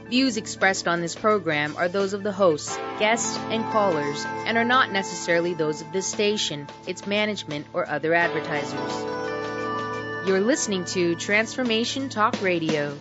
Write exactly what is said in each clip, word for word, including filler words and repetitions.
Views expressed on this program are those of the hosts, guests, and callers, and are not necessarily those of this station, its management, or other advertisers. You're listening to Transformation Talk Radio.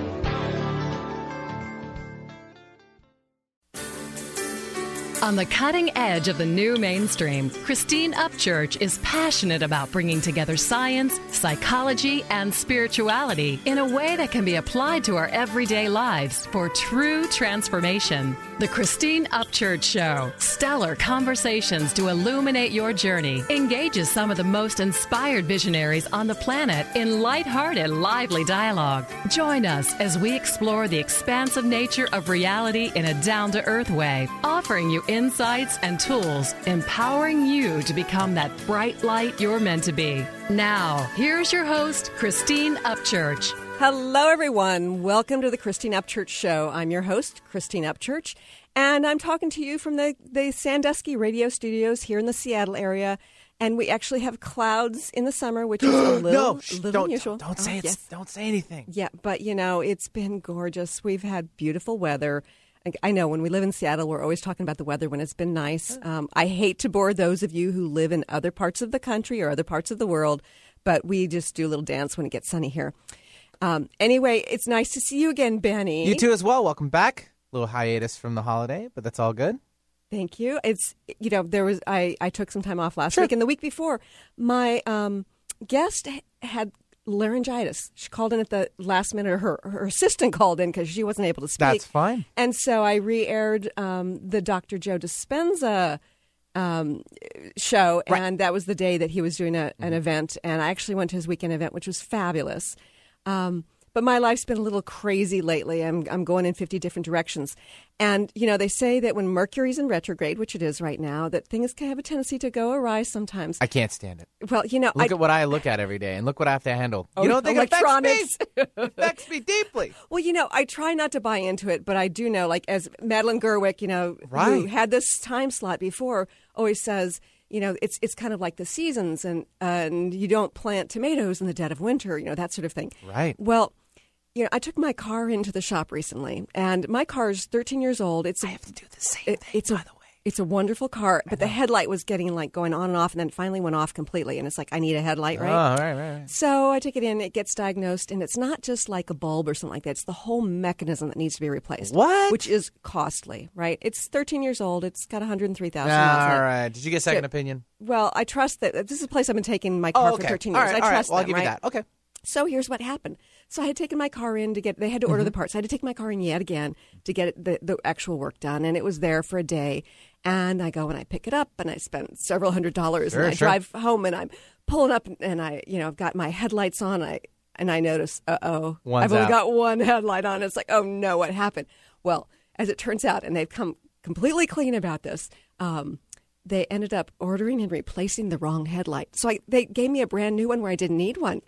On the cutting edge of the new mainstream, Christine Upchurch is passionate about bringing together science, psychology, and spirituality in a way that can be applied to our everyday lives for true transformation. The Christine Upchurch Show, stellar conversations to illuminate your journey, engages some of the most inspired visionaries on the planet in lighthearted, lively dialogue. Join us as we explore the expansive nature of reality in a down-to-earth way, offering you insights and tools, empowering you to become that bright light you're meant to be. Now, here's your host, Christine Upchurch. Hello, everyone. Welcome to the Christine Upchurch Show. I'm your host, Christine Upchurch, and I'm talking to you from the, the Sandusky radio studios here in the Seattle area. And we actually have clouds in the summer, which is a little, no, little don't, unusual. Don't say oh, it's, yes. Don't say anything. Yeah, but you know, it's been gorgeous. We've had beautiful weather. I know when we live in Seattle, we're always talking about the weather when it's been nice. Um, I hate to bore those of you who live in other parts of the country or other parts of the world, but we just do a little dance when it gets sunny here. Um, anyway, it's nice to see you again, Benny. You too as well. Welcome back. A little hiatus from the holiday, but that's all good. Thank you. It's, you know, there was, I, I took some time off last Sure. week, and the week before, my um, guest had laryngitis. She called in at the last minute. Her her assistant called in because she wasn't able to speak. That's fine. And so I re-aired um, the Doctor Joe Dispenza um, show, Right. and that was the day that he was doing a, an Mm-hmm. event. And I actually went to his weekend event, which was fabulous. Um, but my life's been a little crazy lately. I'm I'm going in fifty different directions. And, you know, they say that when Mercury's in retrograde, which it is right now, that things can have a tendency to go awry sometimes. I can't stand it. Well, you know, Look I, at what I look at every day, and look what I have to handle. Oh, You don't think it affects electronics. me? It affects me deeply. Well, you know, I try not to buy into it, but I do know, like, as Madeline Gerwick, you know, who Right. had this time slot before, always says, you know, it's it's kind of like the seasons, and uh, and you don't plant tomatoes in the dead of winter, you know, that sort of thing. Right. Well, you know, I took my car into the shop recently, and my car is thirteen years old. It's a, I have to do the same it, thing, it's by a, the way. It's a wonderful car, but the headlight was getting, like, going on and off, and then finally went off completely, and it's like, I need a headlight, right? Oh, right, right, right. So I take it in, it gets diagnosed, and it's not just like a bulb or something like that. It's the whole mechanism that needs to be replaced. What? Which is costly, right? It's thirteen years old. It's got one hundred three thousand All miles on it. right. Did you get a second So- opinion? Well, I trust that. This is a place I've been taking my car Oh, okay. for thirteen All years. right, I all right. trust Well, I'll them, give you right? that. Okay. So here's what happened. So I had taken my car in to get, they had to order Mm-hmm. the parts. I had to take my car in yet again to get it, the, the actual work done. And it was there for a day. And I go and I pick it up and I spent several hundred dollars. Sure, and I sure. drive home and I'm pulling up and I, you know, I've got my headlights on. I And I notice, uh-oh, One's I've only out. got one headlight on. It's like, oh no, what happened? Well, as it turns out, and they've come completely clean about this, um, they ended up ordering and replacing the wrong headlight. So I, they gave me a brand new one where I didn't need one.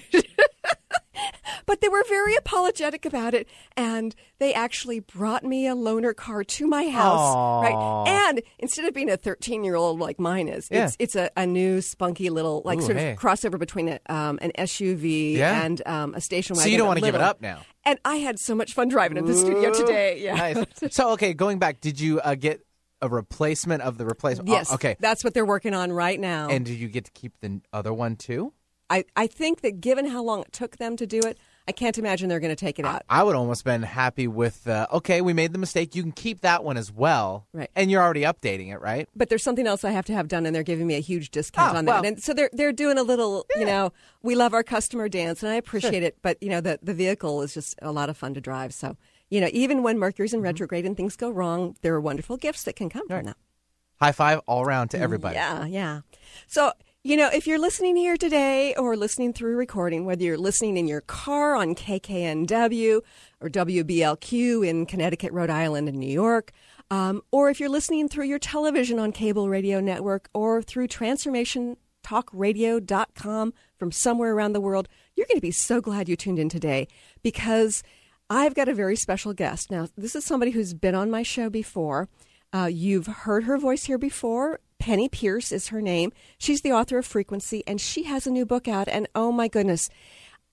But they were very apologetic about it, and they actually brought me a loaner car to my house, Aww. right? And instead of being a thirteen-year-old like mine is, Yeah. it's it's a, a new spunky little like Ooh, sort hey. of crossover between a, um, an S U V Yeah. and um, a station So wagon. you don't but want to give it little. up now. And I had so much fun driving in the studio today. Yeah. Nice. So, okay, going back, did you uh, get a replacement of the replacement? Yes. Oh, okay. That's what they're working on right now. And did you get to keep the other one too? I, I think that given how long it took them to do it, I can't imagine they're going to take it out. I would almost been happy with, uh, okay, we made the mistake. You can keep that one as well. Right. And you're already updating it, right? But there's something else I have to have done, and they're giving me a huge discount Oh, on well. that. And so they're they're doing a little, you know, we love our customer dance, and I appreciate it. But you know, the the vehicle is just a lot of fun to drive. So you know, even when Mercury's in retrograde and things go wrong, there are wonderful gifts that can come Right. from that. High five all around to everybody. Yeah, yeah. So, you know, if you're listening here today or listening through recording, whether you're listening in your car on K K N W or W B L Q in Connecticut, Rhode Island, and New York, um, or if you're listening through your television on cable radio network or through transformation talk radio dot com from somewhere around the world, you're going to be so glad you tuned in today because I've got a very special guest. Now, this is somebody who's been on my show before. Uh, you've heard her voice here before. Penny Pierce is her name. She's the author of Frequency, and she has a new book out. And oh, my goodness,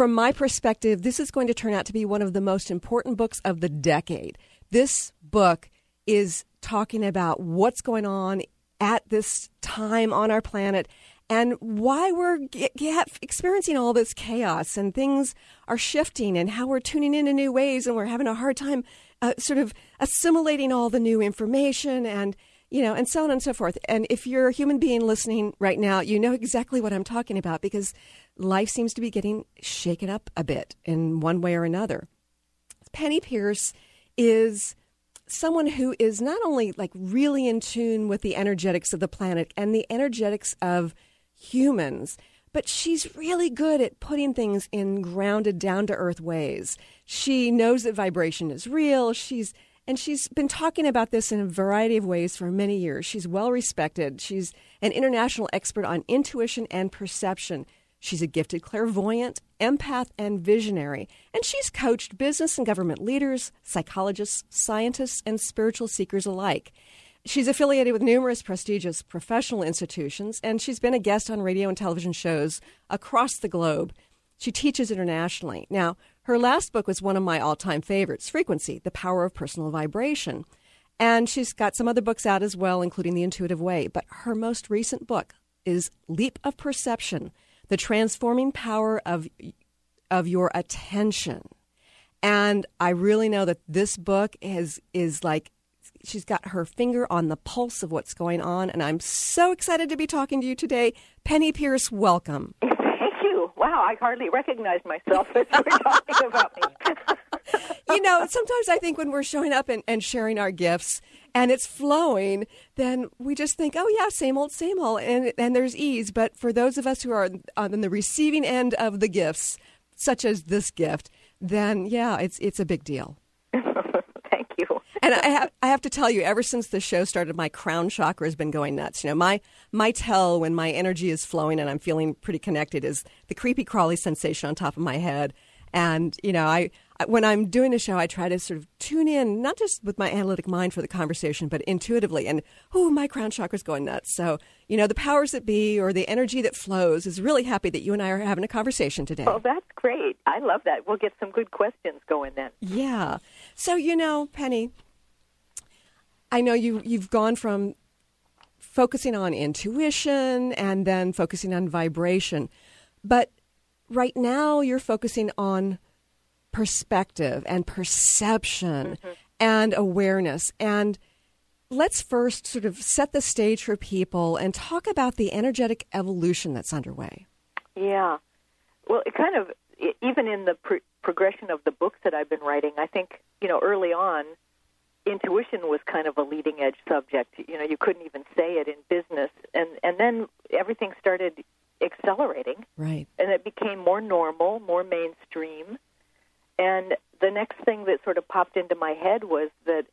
from my perspective, this is going to turn out to be one of the most important books of the decade. This book is talking about what's going on at this time on our planet and why we're get, get experiencing all this chaos and things are shifting and how we're tuning in in new ways and we're having a hard time uh, sort of assimilating all the new information and, you know, and so on and so forth. And if you're a human being listening right now, you know exactly what I'm talking about because life seems to be getting shaken up a bit in one way or another. Penney Peirce is someone who is not only like really in tune with the energetics of the planet and the energetics of humans, but she's really good at putting things in grounded, down-to-earth ways. She knows that vibration is real. She's and she's been talking about this in a variety of ways for many years. She's well-respected. She's an international expert on intuition and perception. She's a gifted clairvoyant, empath, and visionary, and she's coached business and government leaders, psychologists, scientists, and spiritual seekers alike. She's affiliated with numerous prestigious professional institutions, and she's been a guest on radio and television shows across the globe. She teaches internationally. Now, her last book was one of my all-time favorites, Frequency, The Power of Personal Vibration. And she's got some other books out as well, including The Intuitive Way. But her most recent book is Leap of Perception, The Transforming Power of, of Your Attention. And I really know that this book is, is like, she's got her finger on the pulse of what's going on. And I'm so excited to be talking to you today. Penney Peirce, welcome. Thank you. Wow, I hardly recognize myself as we're talking about me. You know, sometimes I think when we're showing up and, and sharing our gifts and it's flowing, then we just think, oh, yeah, same old, same old, and, and there's ease. But for those of us who are on the receiving end of the gifts, such as this gift, then, yeah, it's it's a big deal. Thank you. And I have, I have to tell you, ever since the show started, my crown chakra has been going nuts. You know, my my tell when my energy is flowing and I'm feeling pretty connected is the creepy crawly sensation on top of my head. And, you know, I, I when I'm doing a show, I try to sort of tune in, not just with my analytic mind for the conversation, but intuitively. And, oh, my crown chakra's going nuts. So, you know, the powers that be or the energy that flows is really happy that you and I are having a conversation today. Oh, that's great. I love that. We'll get some good questions going then. Yeah. So, you know, Penney, I know you, you've gone from focusing on intuition and then focusing on vibration. But right now you're focusing on perspective and perception mm-hmm. and awareness. And let's first sort of set the stage for people and talk about the energetic evolution that's underway. Yeah. Well, it kind of, even in the pro- progression of the books that I've been writing, I think, you know, early on, intuition was kind of a leading-edge subject. You know, you couldn't even say it in business. And, and then everything started accelerating. Right. And it became more normal, more mainstream. And the next thing that sort of popped into my head was that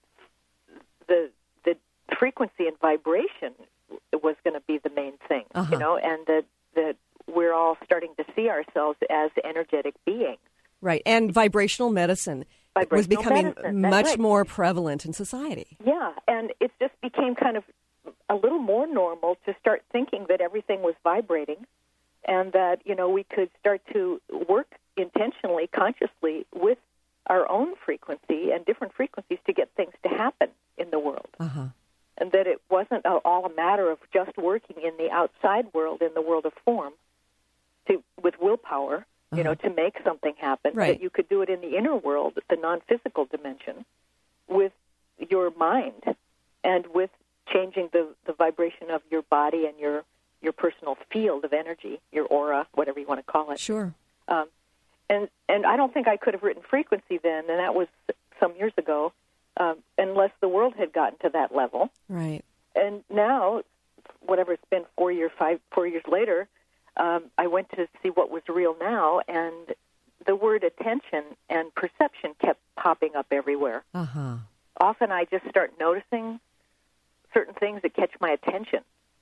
the the frequency and vibration was going to be the main thing, uh-huh. you know, and that, that we're all starting to see ourselves as energetic beings. Right. And vibrational medicine vibrational was becoming medicine. much right. more prevalent in society. Yeah, and it just became kind of a little more normal to start thinking that everything was vibrating and that, you know, we could start to work intentionally, consciously with our own frequency and different frequencies to get things to happen in the world. Uh-huh. And that it wasn't all a matter of just working in the outside world, in the world of form, to with willpower, you know, to make something happen, right. that you could do it in the inner world, the non-physical dimension, with your mind and with changing the, the vibration of your body and your, your personal field of energy, your aura, whatever you want to call it. Sure. Um, and, and I don't think I could have written Frequency then, and that was some years ago, um, unless the world had gotten to that level. Right. And now, whatever it's been, four years, five, four years later, Um, I went to see what was real now, and the word attention and perception kept popping up everywhere. Uh-huh. Often I just start noticing certain things that catch my attention.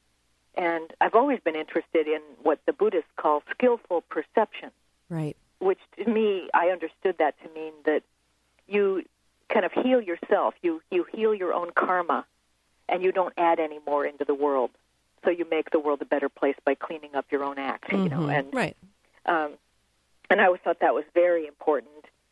And I've always been interested in what the Buddhists call skillful perception. Right. Which to me, I understood that to mean that you kind of heal yourself. You, you heal your own karma, and you don't add any more into the world. So you make the world a better place by cleaning up your own acts, you know. Mm-hmm. And right. um, and I always thought that was very important.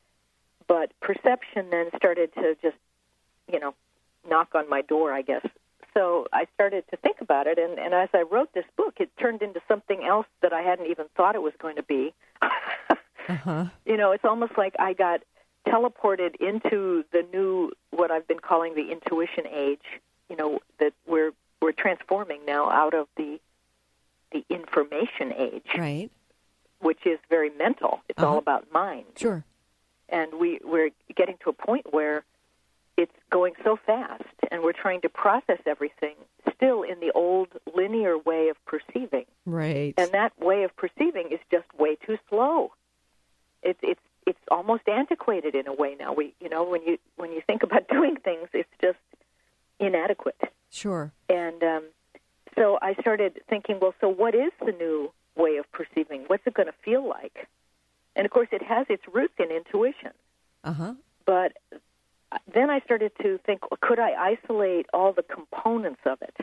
But perception then started to just, you know, knock on my door, I guess. So I started to think about it, and, and as I wrote this book, it turned into something else that I hadn't even thought it was going to be. uh-huh. You know, it's almost like I got teleported into the new, what I've been calling the intuition age, you know, that we're we're transforming now out of the the information age, right? Which is very mental. It's uh-huh. all about mind. Sure. And we, we're getting to a point where it's going so fast, and we're trying to process everything still in the old linear way of perceiving. Right. And that way of perceiving is just way too slow. It's it's it's almost antiquated in a way now. We you know when you when you think about doing things, it's just inadequate. Sure. And um, so I started thinking, well, so what is the new way of perceiving? What's it going to feel like? And of course, it has its roots in intuition. Uh huh. But then I started to think, well, could I isolate all the components of it?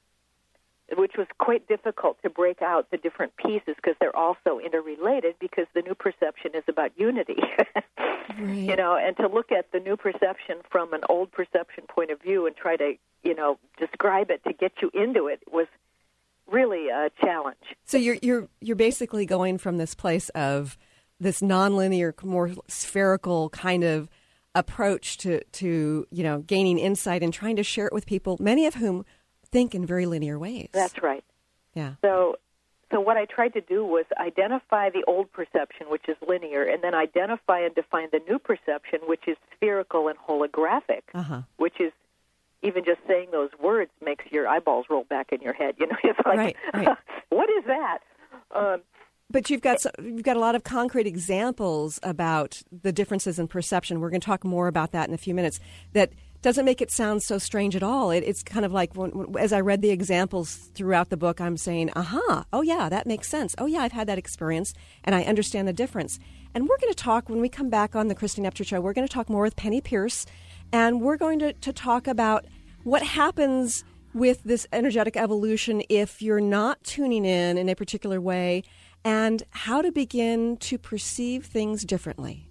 Which was quite difficult to break out the different pieces because they're also interrelated, because the new perception is about unity. Right. You know, and to look at the new perception from an old perception point of view and try to, you know, describe it to get you into it was really a challenge. So you're you're you're basically going from this place of this nonlinear, more spherical kind of approach to, to, you know, gaining insight and trying to share it with people, many of whom think in very linear ways. That's right. Yeah. So so what I tried to do was identify the old perception, which is linear, and then identify and define the new perception, which is spherical and holographic, uh-huh. which is, even just saying those words makes your eyeballs roll back in your head. You know, it's like, right, right. What is that? Um, But you've got some, you've got a lot of concrete examples about the differences in perception. We're going to talk more about that in a few minutes. That doesn't make it sound so strange at all. It, it's kind of like when, when, as I read the examples throughout the book, I'm saying, aha, oh yeah, that makes sense. Oh yeah, I've had that experience, and I understand the difference. And we're going to talk, when we come back on the Christine Upchurch Show, we're going to talk more with Penny Pierce, and we're going to, to talk about what happens with this energetic evolution if you're not tuning in in a particular way, and how to begin to perceive things differently.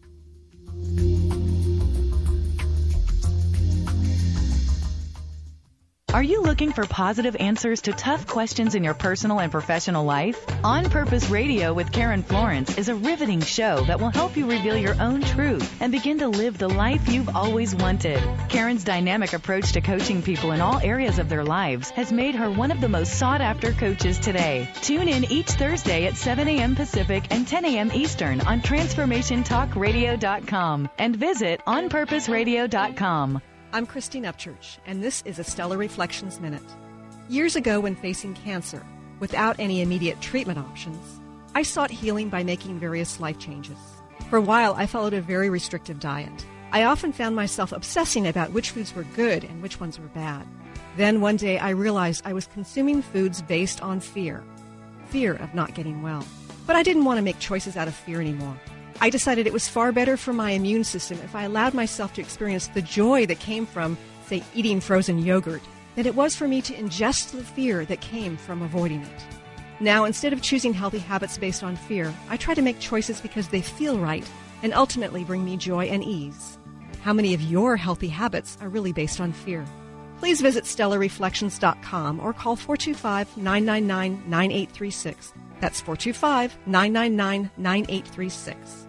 Are you looking for positive answers to tough questions in your personal and professional life? On Purpose Radio with Karen Florence is a riveting show that will help you reveal your own truth and begin to live the life you've always wanted. Karen's dynamic approach to coaching people in all areas of their lives has made her one of the most sought-after coaches today. Tune in each Thursday at seven a.m. Pacific and ten a.m. Eastern on transformation talk radio dot com and visit on purpose radio dot com. I'm Christine Upchurch, and this is a Stellar Reflections Minute. Years ago, when facing cancer, without any immediate treatment options, I sought healing by making various life changes. For a while, I followed a very restrictive diet. I often found myself obsessing about which foods were good and which ones were bad. Then one day, I realized I was consuming foods based on fear. Fear of not getting well. But I didn't want to make choices out of fear anymore. I decided it was far better for my immune system if I allowed myself to experience the joy that came from, say, eating frozen yogurt, than it was for me to ingest the fear that came from avoiding it. Now, instead of choosing healthy habits based on fear, I try to make choices because they feel right and ultimately bring me joy and ease. How many of your healthy habits are really based on fear? Please visit stellar reflections dot com or call four two five, nine nine nine, nine eight three six. That's four two five, nine nine nine, nine eight three six.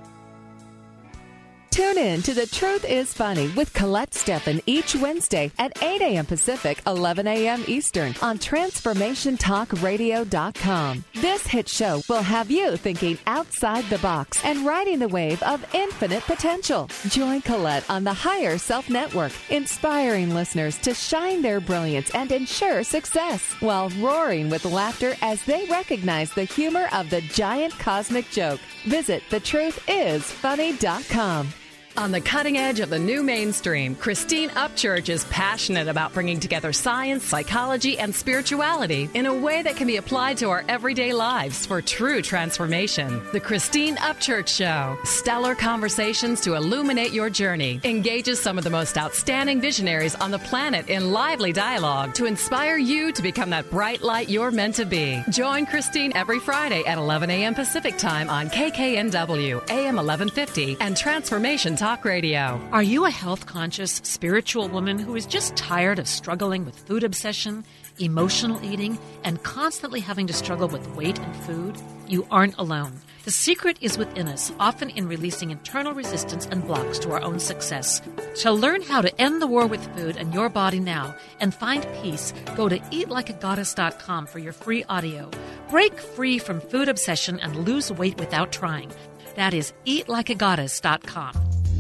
Tune in to The Truth is Funny with Colette Steffen each Wednesday at eight a.m. Pacific, eleven a.m. Eastern on transformation talk radio dot com. This hit show will have you thinking outside the box and riding the wave of infinite potential. Join Colette on the Higher Self Network, inspiring listeners to shine their brilliance and ensure success while roaring with laughter as they recognize the humor of the giant cosmic joke. Visit the truth is funny dot com. On the cutting edge of the new mainstream, Christine Upchurch is passionate about bringing together science, psychology, and spirituality in a way that can be applied to our everyday lives for true transformation. The Christine Upchurch Show, stellar conversations to illuminate your journey, engages some of the most outstanding visionaries on the planet in lively dialogue to inspire you to become that bright light you're meant to be. Join Christine every Friday at eleven a.m. Pacific Time on K K N W, A M eleven fifty, and Transformation Talk Radio. Are you a health-conscious, spiritual woman who is just tired of struggling with food obsession, emotional eating, and constantly having to struggle with weight and food? You aren't alone. The secret is within us, often in releasing internal resistance and blocks to our own success. To learn how to end the war with food and your body now and find peace, go to eat like a goddess dot com for your free audio. Break free from food obsession and lose weight without trying. That is eat like a goddess dot com.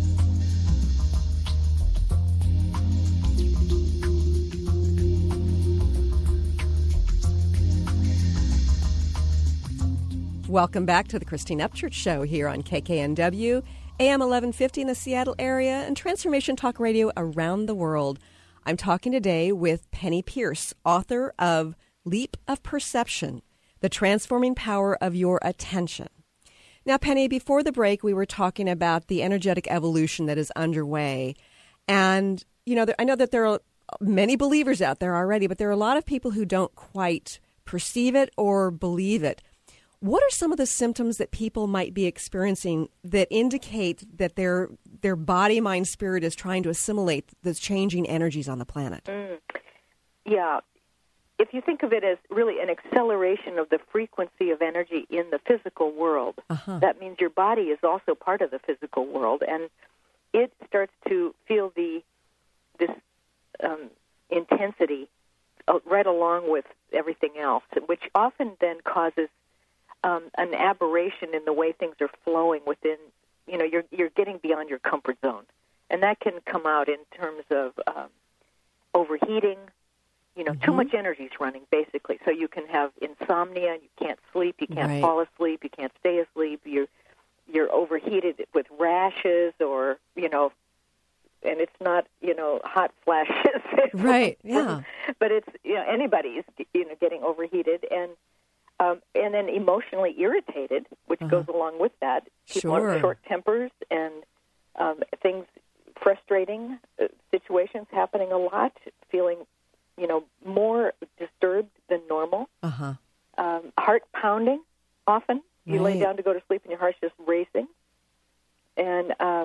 Welcome back to the Christine Upchurch Show here on K K N W, A M eleven fifty in the Seattle area, and Transformation Talk Radio around the world. I'm talking today with Penney Peirce, author of Leap of Perception, The Transforming Power of Your Attention. Now, Penney, before the break, we were talking about the energetic evolution that is underway. And, you know, there, I know that there are many believers out there already, but there are a lot of people who don't quite perceive it or believe it. What are some of the symptoms that people might be experiencing that indicate that their their body, mind, spirit is trying to assimilate the changing energies on the planet? Mm. Yeah. If you think of it as really an acceleration of the frequency of energy in the physical world, uh-huh. that means your body is also part of the physical world, and it starts to feel the this um, intensity uh, right along with everything else, which often then causes Um, an aberration in the way things are flowing within, you know, you're you're getting beyond your comfort zone. And that can come out in terms of um, overheating, you know, mm-hmm. too much energy is running, basically. So you can have insomnia, you can't sleep, you can't right. fall asleep, you can't stay asleep, you're, you're overheated with rashes or, you know, and it's not, you know, hot flashes. Right, yeah. But it's, you know, anybody's, you know, getting overheated and Um, and then emotionally irritated, which uh-huh. goes along with that. People sure. are short tempers and um, things, frustrating uh, situations happening a lot, feeling, you know, more disturbed than normal. Uh-huh. Um, heart pounding often. You right. lay down to go to sleep and your heart's just racing. And um,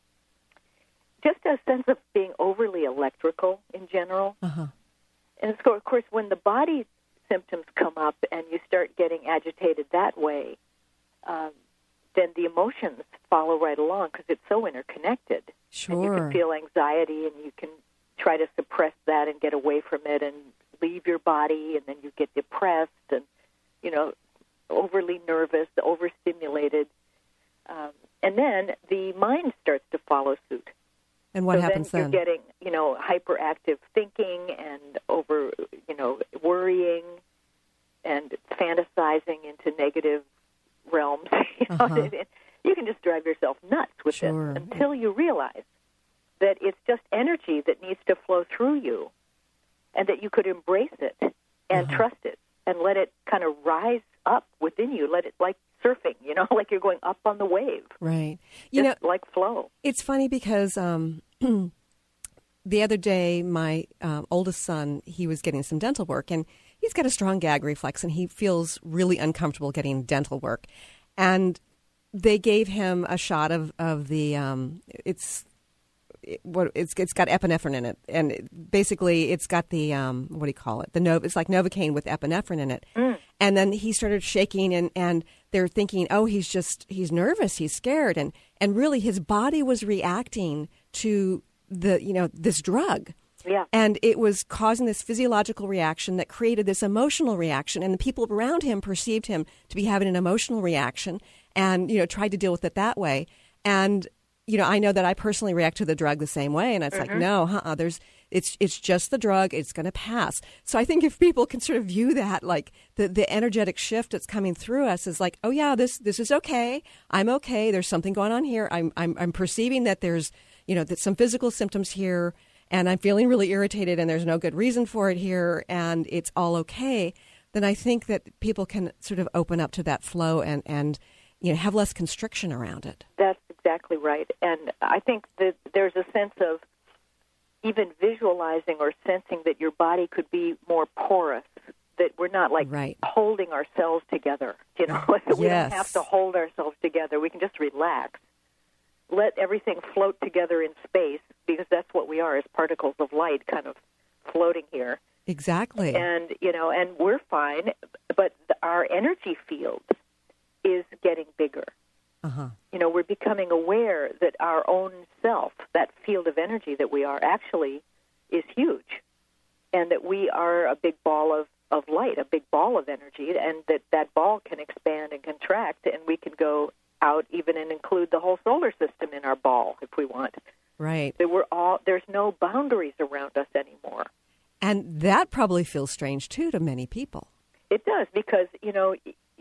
just a sense of being overly electrical in general. Uh-huh. And so, of course, when the body symptoms come up and you start getting agitated that way, um, then the emotions follow right along because it's so interconnected. Sure. And you can feel anxiety and you can try to suppress that and get away from it and leave your body, and then you get depressed and, you know, overly nervous, overstimulated. Um, and then the mind starts to follow suit. And what so happens then? You're then? getting, you know, hyperactive thinking and over, you know, worrying and fantasizing into negative realms. You know? Uh-huh. You can just drive yourself nuts with sure. this until you realize that it's just energy that needs to flow through you and that you could embrace it and uh-huh. trust it and let it kind of rise up within you. Let it, like surfing, you know, like you're going up on the wave. Right. You just know, like flow. It's funny because um, the other day, my um, oldest son, he was getting some dental work, and he's got a strong gag reflex, and he feels really uncomfortable getting dental work. And they gave him a shot of, of the, um, it's, it, what it's it's got epinephrine in it. And it, basically it's got the, um, what do you call it? The Nov- It's like Novocaine with epinephrine in it. Mm. And then he started shaking, and, and they're thinking, oh, he's just, he's nervous, he's scared. And, and really his body was reacting to the, you know, this drug. Yeah. And it was causing this physiological reaction that created this emotional reaction. And the people around him perceived him to be having an emotional reaction and, you know, tried to deal with it that way. And you know, I know that I personally react to the drug the same way, and it's mm-hmm. like, no, uh-uh, there's, it's it's just the drug, it's going to pass. So I think if people can sort of view that, like the, the energetic shift that's coming through us is like, oh yeah, this this is okay, I'm okay, there's something going on here, I'm I'm I'm perceiving that there's, you know, that some physical symptoms here, and I'm feeling really irritated, and there's no good reason for it here, and it's all okay, then I think that people can sort of open up to that flow and, and you know, have less constriction around it. That's exactly right. And I think that there's a sense of even visualizing or sensing that your body could be more porous, that we're not like right. holding ourselves together. You know, we yes. don't have to hold ourselves together. We can just relax. Let everything float together in space, because that's what we are, as particles of light kind of floating here. Exactly. And, you know, and we're fine, but our energy field is getting bigger. Uh-huh. You know, we're becoming aware that our own self, that field of energy that we are, actually is huge, and that we are a big ball of, of light, a big ball of energy, and that that ball can expand and contract, and we can go out even and include the whole solar system in our ball if we want. Right. That we're all, there's no boundaries around us anymore. And that probably feels strange, too, to many people. It does, because, you know,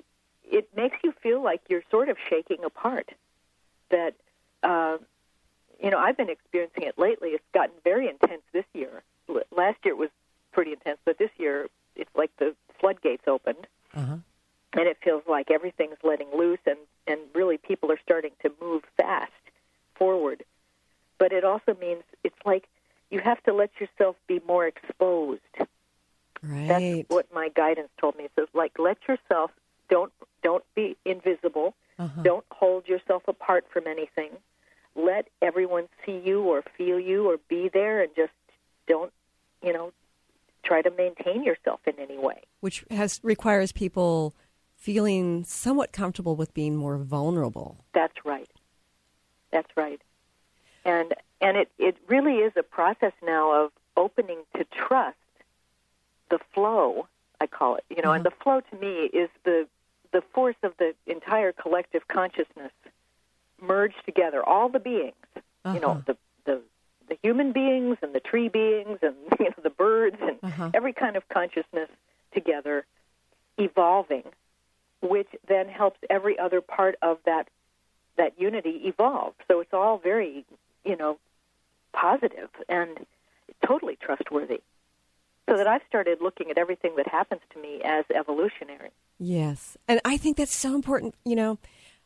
it makes you feel like you're sort of shaking apart. That, uh, you know, I've been experiencing it lately. It's gotten very intense this year. L- last year it was pretty intense, but this year it's like the floodgates opened, uh-huh. and it feels like everything's letting loose, and, and really people are starting to move fast forward. But it also means it's like you have to let yourself be more exposed. Right. That's what my guidance told me. It says, like, let yourself, don't don't be invisible. Uh-huh. Don't hold yourself apart from anything. Let everyone see you or feel you or be there, and just don't, you know, try to maintain yourself in any way. Which has requires people feeling somewhat comfortable with being more vulnerable. That's right. That's right. And and it, it really is a process now of opening to trust the flow, I call it. You know, uh-huh. and the flow to me is the the force of the entire collective consciousness merged together, all the beings, uh-huh. you know, the, the the human beings and the tree beings and, you know, the birds and uh-huh. every kind of consciousness together evolving, which then helps every other part of that that unity evolve. So it's all very, you know, positive and totally trustworthy. So that I've started looking at everything that happens to me as evolutionary. Yes. And I think that's so important. You know,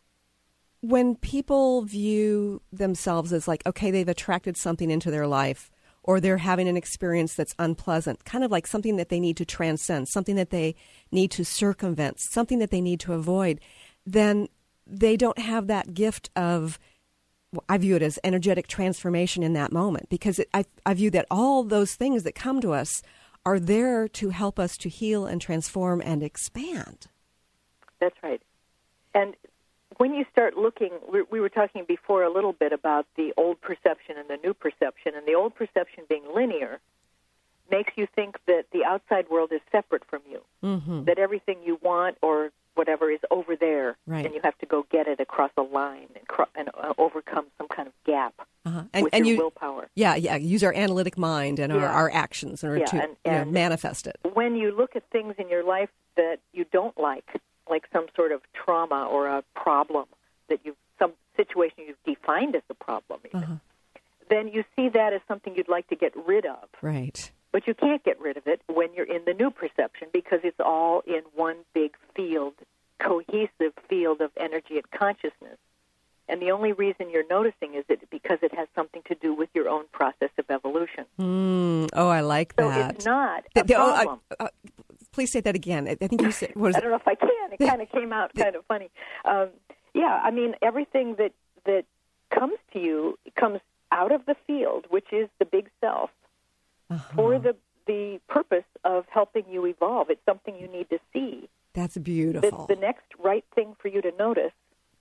when people view themselves as like, okay, they've attracted something into their life, or they're having an experience that's unpleasant, kind of like something that they need to transcend, something that they need to circumvent, something that they need to avoid, then they don't have that gift of, I view it as energetic transformation in that moment, because it, I, I view that all those things that come to us are there to help us to heal and transform and expand. That's right. And when you start looking, we, we were talking before a little bit about the old perception and the new perception, and the old perception being linear makes you think that the outside world is separate from you, mm-hmm. that everything you want or whatever is over there, right. and you have to go get it across a line and, cro- and uh, overcome some kind of gap uh-huh. and, with and your you, willpower. Yeah, yeah. Use our analytic mind and yeah. our, our actions in order yeah, to and, you know, and manifest it. When you look at things in your life that you don't like, like some sort of trauma or a problem that you, some situation you've defined as a problem, even, uh-huh. then you see that as something you'd like to get rid of. Right. But you can't get rid of it when you're in the new perception, because it's all in one big field, cohesive field of energy and consciousness. And the only reason you're noticing is it because it has something to do with your own process of evolution. Mm, oh, I like so that. So it's not the, a the, problem. Oh, uh, uh, please say that again. I think you said... What is I don't know if I can. It kind of came out kind of funny. Um, yeah, I mean, everything that, that comes to you comes out of the field, which is the big self, uh-huh. for the, the purpose of helping you evolve. It's something you need to see. That's beautiful. The, the next right thing for you to notice,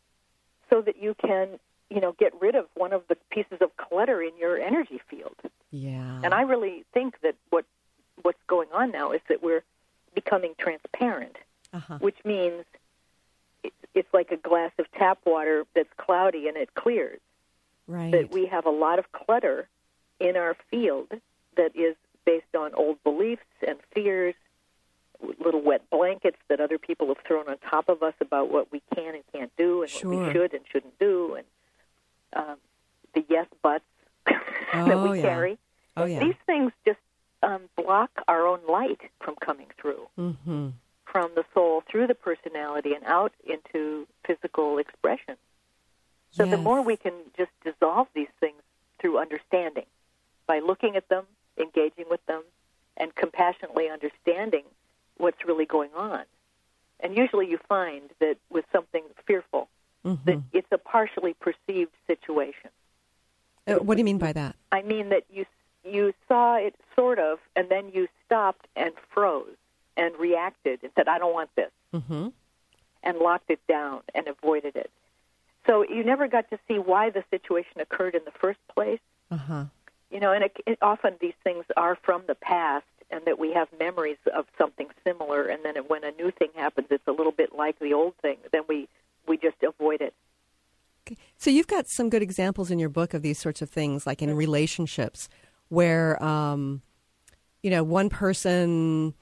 so that you can, you know, get rid of one of the pieces of clutter in your energy field. Yeah. And I really think that what what's going on now is that we're becoming transparent, uh-huh. which means it, it's like a glass of tap water that's cloudy and it clears. Right. That we have a lot of clutter in our field that is based on old beliefs and fears, little wet blankets that other people have thrown on top of us about what we can and can't do and Sure. what we should and shouldn't do, and um, the yes buts Oh, that we yeah. carry. Oh, yeah. These things just um, block our own light from coming through Mm-hmm. from the soul through the personality and out into physical expression. So the Yes. more we can just dissolve these things through understanding, by looking at them, engaging with them, and compassionately understanding what's really going on. And usually you find that with something fearful, Mm-hmm. that it's a partially perceived situation. Uh, what do you mean by that? I mean that you you saw it sort of, and then you stopped and froze and reacted and said, I don't want this, Mm-hmm. and locked it down and avoided it. So you never got to see why the situation occurred in the first place. Uh-huh. You know, and it, it, often these things are from the past, and that we have memories of something similar, and then when a new thing happens, it's a little bit like the old thing. Then we, we just avoid it. Okay. So you've got some good examples in your book of these sorts of things, like in relationships, where, um, you know, one person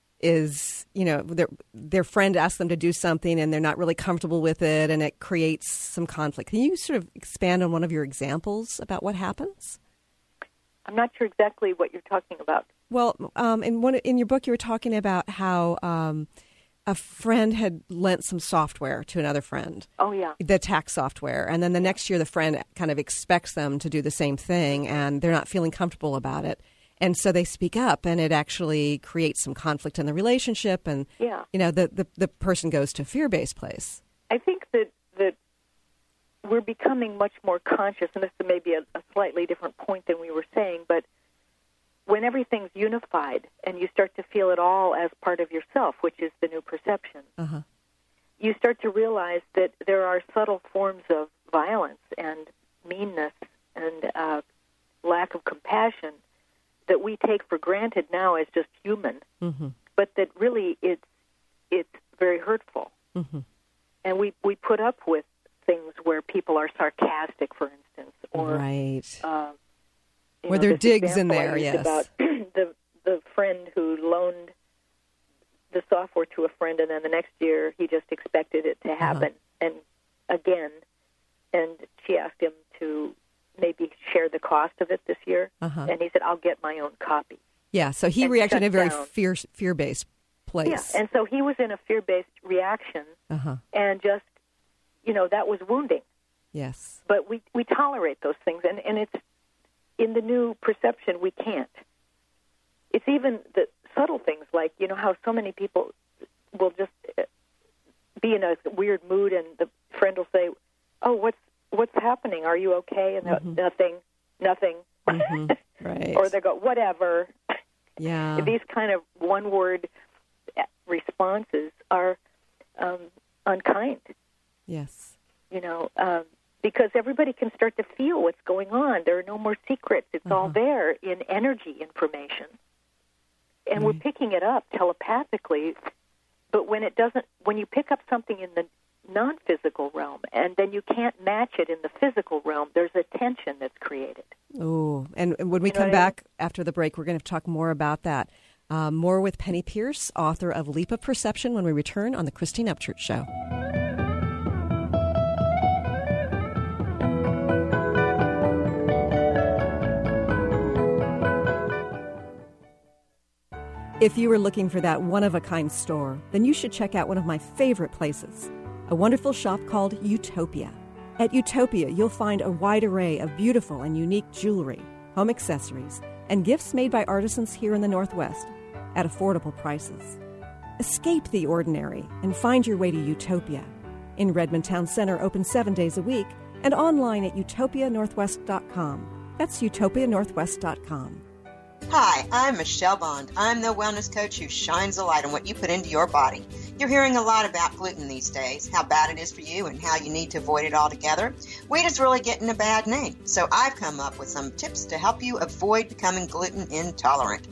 is, you know, their their friend asks them to do something and they're not really comfortable with it, and it creates some conflict. Can you sort of expand on one of your examples about what happens? I'm not sure exactly what you're talking about. Well, um, in one in your book, you were talking about how um, a friend had lent some software to another friend. Oh, yeah. The tax software, and then the next year the friend kind of expects them to do the same thing, and they're not feeling comfortable about it, and so they speak up, and it actually creates some conflict in the relationship, and Yeah. you know the, the the person goes to a fear-based place. I think that, that we're becoming much more conscious, and this may be a, a slightly different point than we were saying, but when everything's unified and you start to feel it all as part of yourself, which is the new perception, Uh-huh. you start to realize that there are subtle forms of violence and meanness and uh, lack of compassion that we take for granted now as just human, Mm-hmm. but that really it's it's very hurtful. Mm-hmm. And we, we put up with things where people are sarcastic, for instance, or Right. uh, you Where know, there are this digs in example I there, used yes. About the the friend who loaned the software to a friend, and then the next year he just expected it to happen, Uh-huh. and again, and she asked him to maybe share the cost of it this year, Uh-huh. and he said, "I'll get my own copy." Yeah, so he and reacted in a shut very down. fear fear-based place. Yeah, and so he was in a fear-based reaction, uh-huh. and just, you know, that was wounding. Yes. But we, we tolerate those things, and, and it's in the new perception we can't. It's even the subtle things like, you know, how so many people will just uh, be in a weird mood, and the friend will say, "Oh, what's what's happening? Are you okay?" And Mhm. nothing, nothing. Mm-hmm. Right. Or they go, "Whatever." Yeah. These kind of one-word responses are um, unkind. Yes. You know, um, because everybody can start to feel what's going on. There are no more secrets. It's all Uh-huh. there in energy information. And we're Right. picking it up telepathically. But when it doesn't, when you pick up something in the non-physical realm and then you can't match it in the physical realm, there's a tension that's created. Oh, and when we You know come what I mean? back after the break, we're going to talk more about that. Uh, more with Penny Pierce, author of Leap of Perception, when we return on The Christine Upchurch Show. If you were looking for that one-of-a-kind store, then you should check out one of my favorite places, a wonderful shop called Utopia. At Utopia, you'll find a wide array of beautiful and unique jewelry, home accessories, and gifts made by artisans here in the Northwest at affordable prices. Escape the ordinary and find your way to Utopia. In Redmond Town Center, open seven days a week, and online at utopia northwest dot com. That's utopia northwest dot com. Hi, I'm Michelle Bond. I'm the wellness coach who shines a light on what you put into your body. You're hearing a lot about gluten these days, how bad it is for you and how you need to avoid it altogether. Wheat is really getting a bad name, so I've come up with some tips to help you avoid becoming gluten intolerant.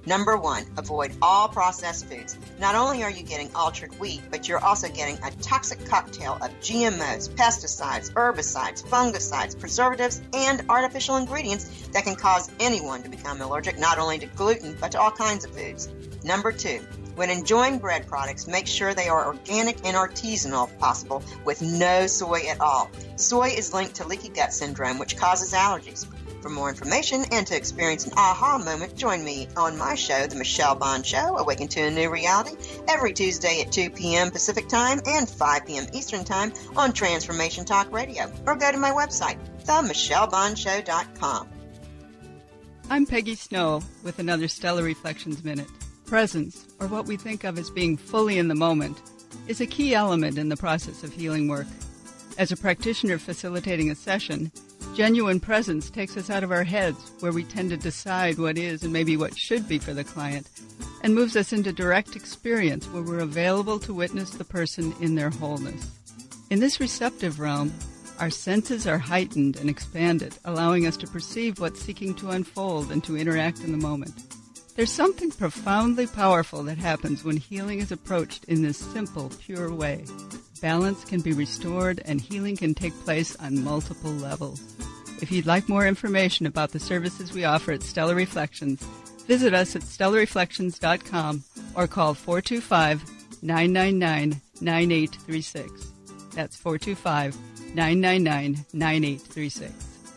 Number one, avoid all processed foods. Not only are you getting altered wheat, but you're also getting a toxic cocktail of G M Os, pesticides, herbicides, fungicides, preservatives, and artificial ingredients that can cause anyone to become allergic not only to gluten, but to all kinds of foods. Number two, when enjoying bread products, make sure they are organic and artisanal if possible, with no soy at all. Soy is linked to leaky gut syndrome, which causes allergies. For more information and to experience an aha moment, join me on my show, The Michelle Bond Show, Awaken to a New Reality, every Tuesday at two p.m. Pacific Time and five p.m. Eastern Time on Transformation Talk Radio. Or go to my website, the michelle bond show dot com. I'm Peggy Snow with another Stellar Reflections Minute. Presence, or what we think of as being fully in the moment, is a key element in the process of healing work. As a practitioner facilitating a session, genuine presence takes us out of our heads, where we tend to decide what is and maybe what should be for the client, and moves us into direct experience where we're available to witness the person in their wholeness. In this receptive realm, our senses are heightened and expanded, allowing us to perceive what's seeking to unfold and to interact in the moment. There's something profoundly powerful that happens when healing is approached in this simple, pure way. Balance can be restored and healing can take place on multiple levels. If you'd like more information about the services we offer at Stellar Reflections, visit us at stellar reflections dot com or call four two five, nine nine nine, nine eight three six. That's four two five, nine nine nine, nine eight three six.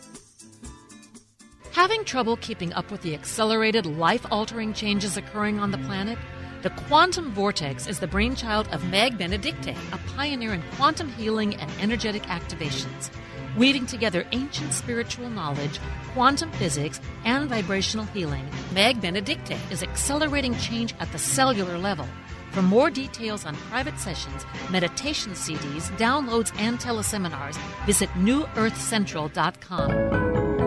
Having trouble keeping up with the accelerated, life-altering changes occurring on the planet? The Quantum Vortex is the brainchild of Meg Benedicte, a pioneer in quantum healing and energetic activations. Weaving together ancient spiritual knowledge, quantum physics, and vibrational healing, Meg Benedicte is accelerating change at the cellular level. For more details on private sessions, meditation C Ds, downloads, and teleseminars, visit new earth central dot com.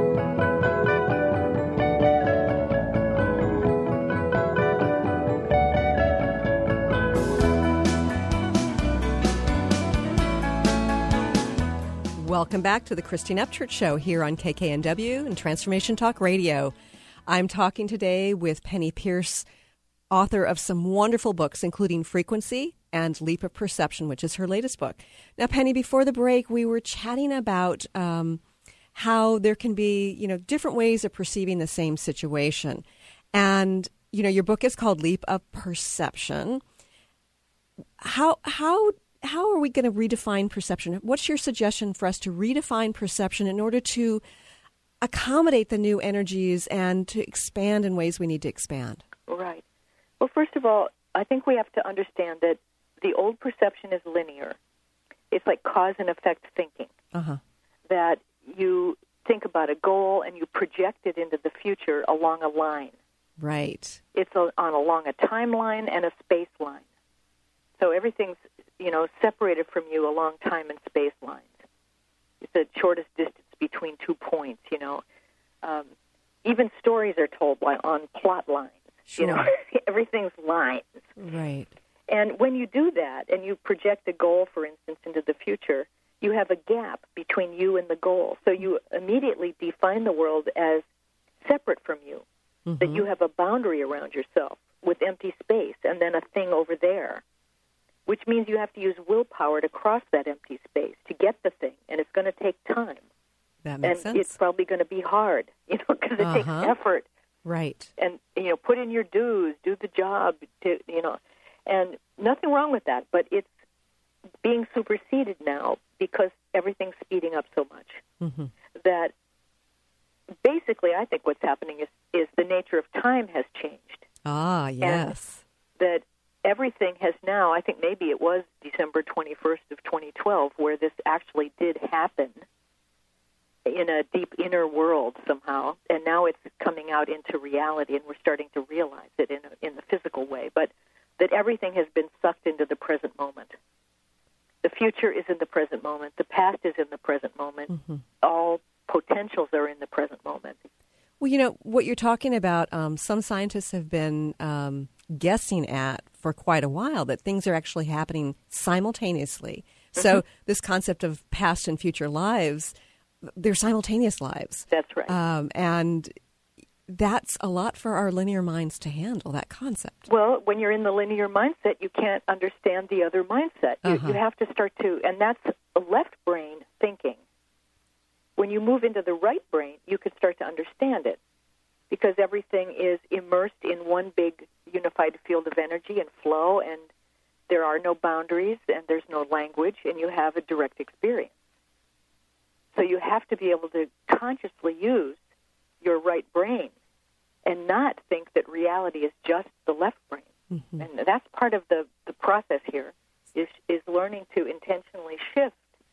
Welcome back to the Christine Upchurch Show here on K K N W and Transformation Talk Radio. I'm talking today with Penny Pierce, author of some wonderful books, including Frequency and Leap of Perception, which is her latest book. Now, Penny, before the break, we were chatting about um, how there can be, you know, different ways of perceiving the same situation. And, you know, your book is called Leap of Perception. How, how, How are we going to redefine perception? What's your suggestion for us to redefine perception in order to accommodate the new energies and to expand in ways we need to expand? Right. Well, first of all, I think we have to understand that the old perception is linear. It's like cause and effect thinking. Uh-huh. That you think about a goal and you project it into the future along a line. Right. It's a, on along a timeline and a space line. So everything's, you know, separated from you along time and space lines. It's the shortest distance between two points, you know. Um, even stories are told by, on plot lines. Sure. You know, everything's lines. Right. And when you do that and you project a goal, for instance, into the future, you have a gap between you and the goal. So you immediately define the world as separate from you, mm-hmm. that you have a boundary around yourself with empty space and then a thing over there, which means you have to use willpower to cross that empty space to get the thing, and it's going to take time. That makes and sense. It's probably going to be hard, you know, because it uh-huh. takes effort. Right. And, you know, put in your dues, do the job, to, you know, and nothing wrong with that, but it's being superseded now because everything's speeding up so much mm-hmm. that basically I think what's happening is, is the nature of time has changed. Ah, yes. And that everything has now, I think maybe it was December twenty-first of twenty twelve where this actually did happen in a deep inner world somehow, and now it's coming out into reality, and we're starting to realize it in a, in the physical way, but that everything has been sucked into the present moment. The future is in the present moment. The past is in the present moment. Mm-hmm. All potentials are in the present moment. Well, you know, what you're talking about, um, some scientists have been um, guessing at for quite a while that things are actually happening simultaneously. Mm-hmm. So this concept of past and future lives, they're simultaneous lives. That's right. Um, and that's a lot for our linear minds to handle, that concept. Well, when you're in the linear mindset, you can't understand the other mindset. You, Uh-huh. you have to start to, and that's a left brain thinking. When you move into the right brain, you could start to understand it because everything is immersed in one big unified field of energy and flow, and there are no boundaries and there's no language, and you have a direct experience. So you have to be able to consciously use your right brain and not think that reality is just the left brain. Mm-hmm. And that's part of the, the process here is is learning to intentionally shift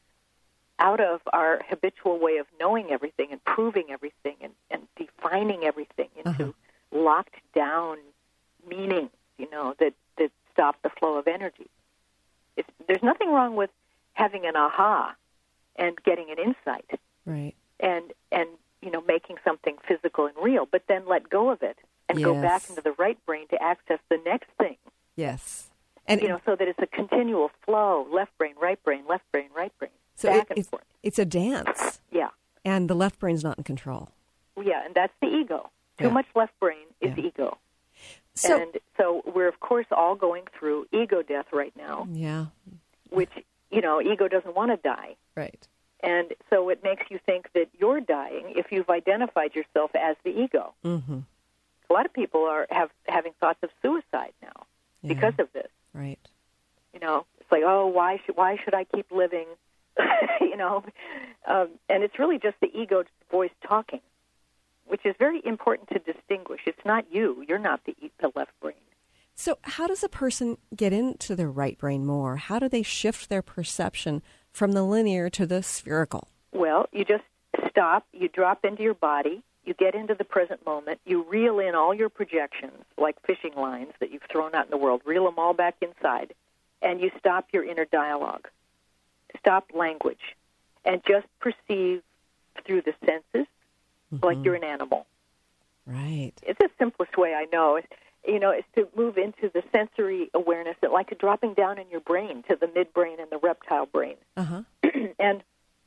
out of our habitual way of knowing everything and proving everything and, and defining everything into uh-huh. locked down meanings, you know, that, that stop the flow of energy. It's, there's nothing wrong with having an aha and getting an insight. Right. And, and you know, making something physical and real, but then let go of it and yes. go back into the right brain to access the next thing. Yes. And you know, so that it's a continual flow, left brain, right brain, left brain, right brain, so back it, and it's, forth. It's a dance. Yeah. And the left brain's not in control. Yeah, and that's the ego. Too yeah. much left brain is yeah. ego. So, and so we're, of course, all going through ego death right now. Yeah. Which, you know, ego doesn't want to die. Right. And so it makes you think that you're dying if you've identified yourself as the ego. Mm-hmm. A lot of people are have having thoughts of suicide now yeah. because of this. Right. You know, it's like, oh, why should why should I keep living? you know, um, and it's really just the ego voice talking, which is very important to distinguish. It's not you. You're not the the left brain. So how does a person get into their right brain more? How do they shift their perception from the linear to the spherical? Well, you just stop, you drop into your body, you get into the present moment, you reel in all your projections, like fishing lines that you've thrown out in the world, reel them all back inside, and you stop your inner dialogue. Stop language, and just perceive through the senses mm-hmm. like you're an animal. Right. It's the simplest way I know. You know, is to move into the sensory awareness, like dropping down in your brain to the midbrain and the reptile brain, uh-huh. and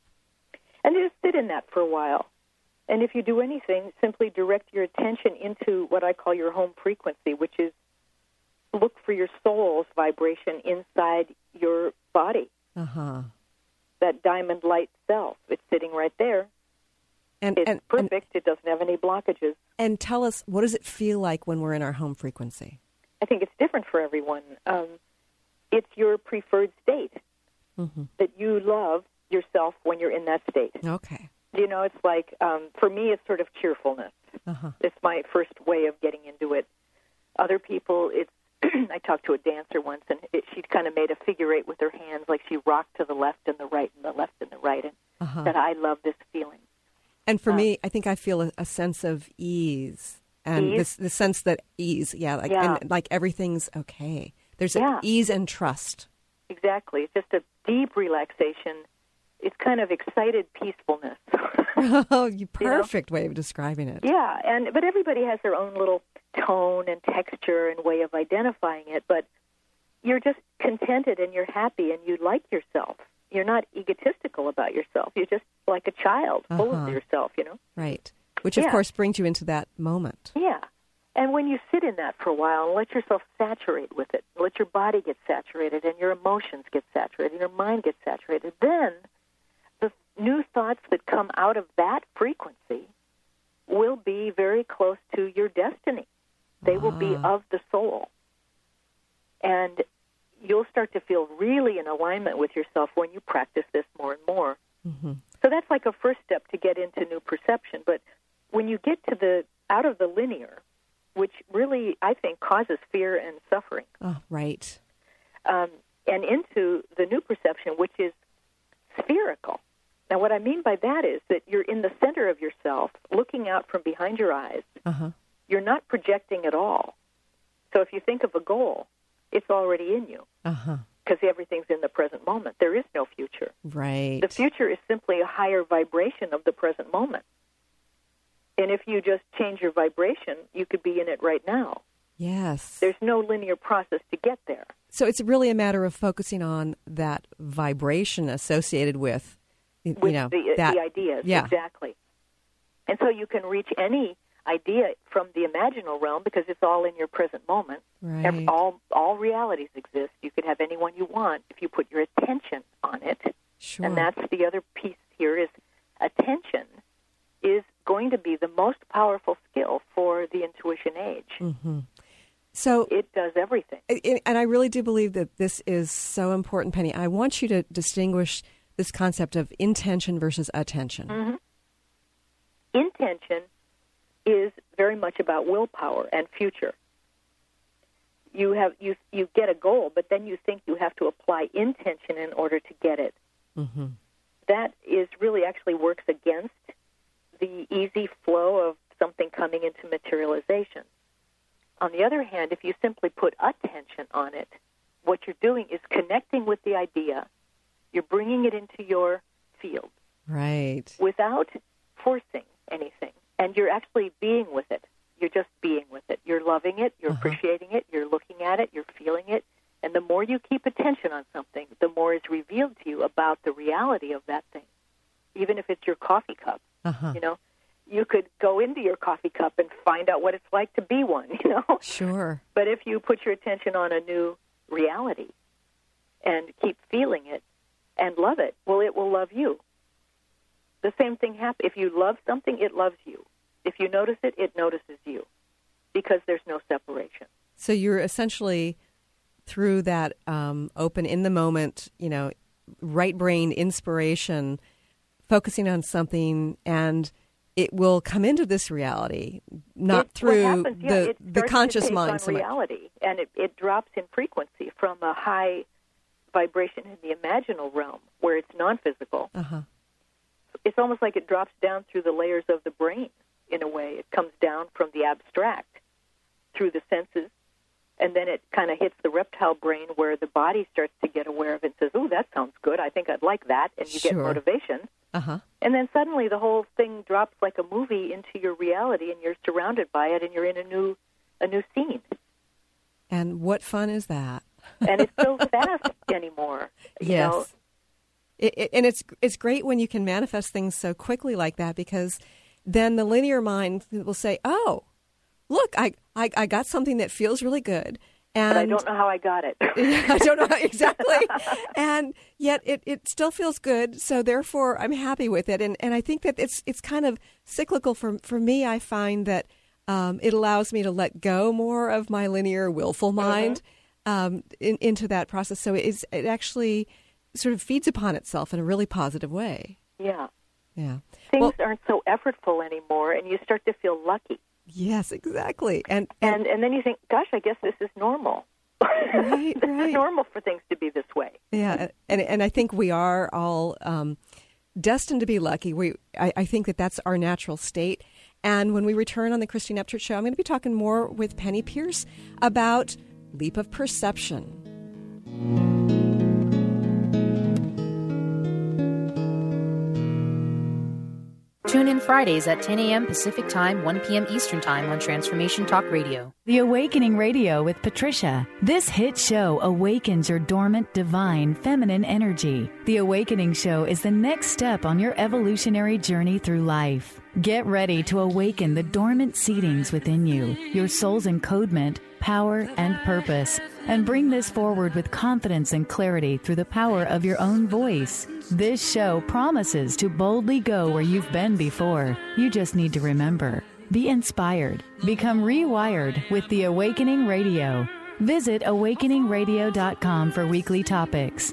and just sit in that for a while. And if you do anything, simply direct your attention into what I call your home frequency, which is look for your soul's vibration inside your body. Uh-huh. That diamond light self, it's sitting right there. And, it's and, perfect. And, it doesn't have any blockages. And tell us, what does it feel like when we're in our home frequency? I think it's different for everyone. Um, it's your preferred state mm-hmm. that you love yourself when you're in that state. Okay. You know, it's like, um, for me, it's sort of cheerfulness. Uh-huh. It's my first way of getting into it. Other people, it's, I talked to a dancer once, and it, she kind of made a figure eight with her hands, like she rocked to the left and the right and the left and the right, and uh-huh. said, I love this feeling. And for um, me, I think I feel a, a sense of ease. And ease? this the sense that ease, yeah, like yeah. and like everything's okay. There's yeah. an ease and trust. Exactly. It's just a deep relaxation. It's kind of excited peacefulness. Oh, you perfect you know? way of describing it. Yeah, and but everybody has their own little tone and texture and way of identifying it, but you're just contented and you're happy and you like yourself. You're not egotistical about yourself. You're just like a child, full uh-huh. of yourself, you know? Right. Which, of yeah. course, brings you into that moment. Yeah. And when you sit in that for a while and let yourself saturate with it, let your body get saturated and your emotions get saturated and your mind get saturated, then the new thoughts that come out of that frequency will be very close to your destiny. They ah. will be of the soul. And you'll start to feel really in alignment with yourself when you practice this more and more. Mm-hmm. So that's like a first step to get into new perception. But when you get to the out of the linear, which really, I think, causes fear and suffering. Oh, right. Um, and into the new perception, which is spherical. Now, what I mean by that is that you're in the center of yourself, looking out from behind your eyes. Uh-huh. You're not projecting at all. So if you think of a goal, it's already in you. Uh-huh. Because everything's in the present moment. There is no future. Right. The future is simply a higher vibration of the present moment. And if you just change your vibration, you could be in it right now. Yes. There's no linear process to get there. So it's really a matter of focusing on that vibration associated with, you with know, the, that, the ideas. Yeah. Exactly. And so you can reach any idea from the imaginal realm because it's all in your present moment. Right. Every, all all realities exist. You could have anyone you want if you put your attention on it. Sure. And that's the other piece here is attention is going to be the most powerful skill for the intuition age. Mm-hmm. So it does everything. And I really do believe that this is so important, Penny. I want you to distinguish this concept of intention versus attention. Mm-hmm. Intention is very much about willpower and future. You have you you get a goal, but then you think you have to apply intention in order to get it. Mm-hmm. That is really actually works against the easy flow of something coming into materialization. On the other hand, if you simply put attention on it, what you're doing is connecting with the idea. You're bringing it into your field. Right. Without forcing anything. And you're actually being with it. You're just being with it. You're loving it. You're uh-huh. appreciating it. You're looking at it. You're feeling it. And the more you keep attention on something, the more is revealed to you about the reality of that thing. Even if it's your coffee cup. Uh-huh. You know, you could go into your coffee cup and find out what it's like to be one, you know? Sure. But if you put your attention on a new reality and keep feeling it and love it, well, it will love you. The same thing happens. If you love something, it loves you. If you notice it, it notices you because there's no separation. So you're essentially, through that um, open, in-the-moment, you know, right-brain inspiration, focusing on something, and it will come into this reality, not it, through happens, yeah, the, it the conscious to take mind. On so much. reality, and it, it drops in frequency from a high vibration in the imaginal realm, where it's non-physical. Uh-huh. It's almost like it drops down through the layers of the brain, in a way. It comes down from the abstract through the senses, and then it kind of hits the reptile brain where the body starts to get aware of it and says, "Ooh, that sounds good. I think I'd like that," and you Sure. get motivation. Uh-huh. And then suddenly the whole thing drops like a movie into your reality, and you're surrounded by it, and you're in a new a new scene. And what fun is that? And it's so fast anymore. You yes. know? It, it, and it's it's great when you can manifest things so quickly like that, because then the linear mind will say, "Oh, look, I, I, I got something that feels really good." And but I don't know how I got it. I don't know how, exactly. And yet it, it still feels good, so therefore I'm happy with it. And and I think that it's it's kind of cyclical. For, for me, I find that um, it allows me to let go more of my linear, willful mind mm-hmm. um, in, into that process. So it, is, it actually sort of feeds upon itself in a really positive way. Yeah. Yeah. Things well, aren't so effortful anymore, and you start to feel lucky. Yes, exactly. And and, and, and then you think, gosh, I guess this is normal. Right, this right. is normal for things to be this way. Yeah, and and I think we are all um, destined to be lucky. We, I, I think that that's our natural state. And when we return on the Christine Upchurch Show, I'm going to be talking more with Penny Pierce about leap of perception. Tune in Fridays at ten a.m. Pacific Time, one p.m. Eastern Time on Transformation Talk Radio. The Awakening Radio with Patricia. This hit show awakens your dormant, divine, feminine energy. The Awakening Show is the next step on your evolutionary journey through life. Get ready to awaken the dormant seedings within you, your soul's encodement, power, and purpose, and bring this forward with confidence and clarity through the power of your own voice. This show promises to boldly go where you've been before. You just need to remember. Be inspired. Become rewired with the Awakening Radio. Visit awakening radio dot com for weekly topics.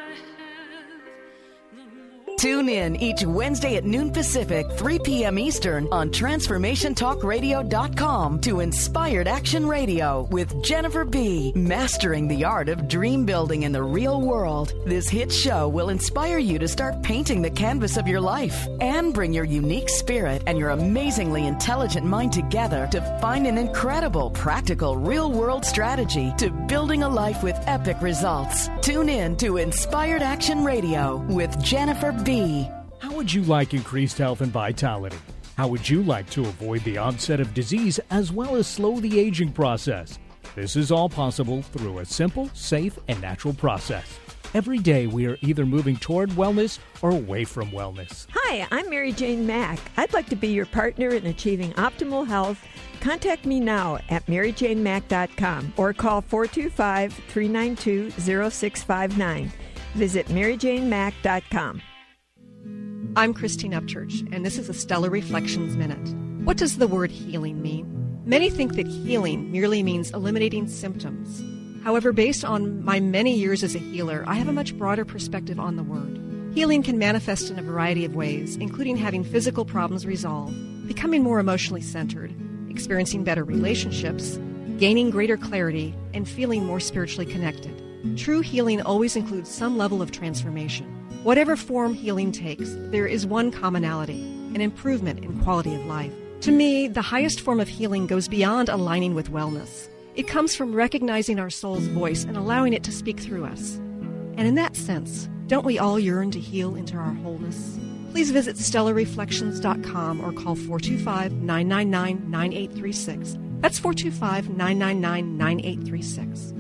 Tune in each Wednesday at noon Pacific, three p.m. Eastern on transformation talk radio dot com to Inspired Action Radio with Jennifer B. Mastering the art of dream building in the real world. This hit show will inspire you to start painting the canvas of your life and bring your unique spirit and your amazingly intelligent mind together to find an incredible, practical, real-world strategy to building a life with epic results. Tune in to Inspired Action Radio with Jennifer B. How would you like increased health and vitality? How would you like to avoid the onset of disease as well as slow the aging process? This is all possible through a simple, safe, and natural process. Every day we are either moving toward wellness or away from wellness. Hi, I'm Mary Jane Mack. I'd like to be your partner in achieving optimal health. Contact me now at mary jane mack dot com or call four two five, three nine two, zero six five nine. Visit mary jane mack dot com. I'm Christine Upchurch, and this is a Stellar Reflections Minute. What does the word healing mean? Many think that healing merely means eliminating symptoms. However, based on my many years as a healer, I have a much broader perspective on the word. Healing can manifest in a variety of ways, including having physical problems resolved, becoming more emotionally centered, experiencing better relationships, gaining greater clarity, and feeling more spiritually connected. True healing always includes some level of transformation. Whatever form healing takes, there is one commonality, an improvement in quality of life. To me, the highest form of healing goes beyond aligning with wellness. It comes from recognizing our soul's voice and allowing it to speak through us. And in that sense, don't we all yearn to heal into our wholeness? Please visit stellar reflections dot com or call four two five, nine nine nine, nine eight three six. That's four two five, nine nine nine, nine eight three six.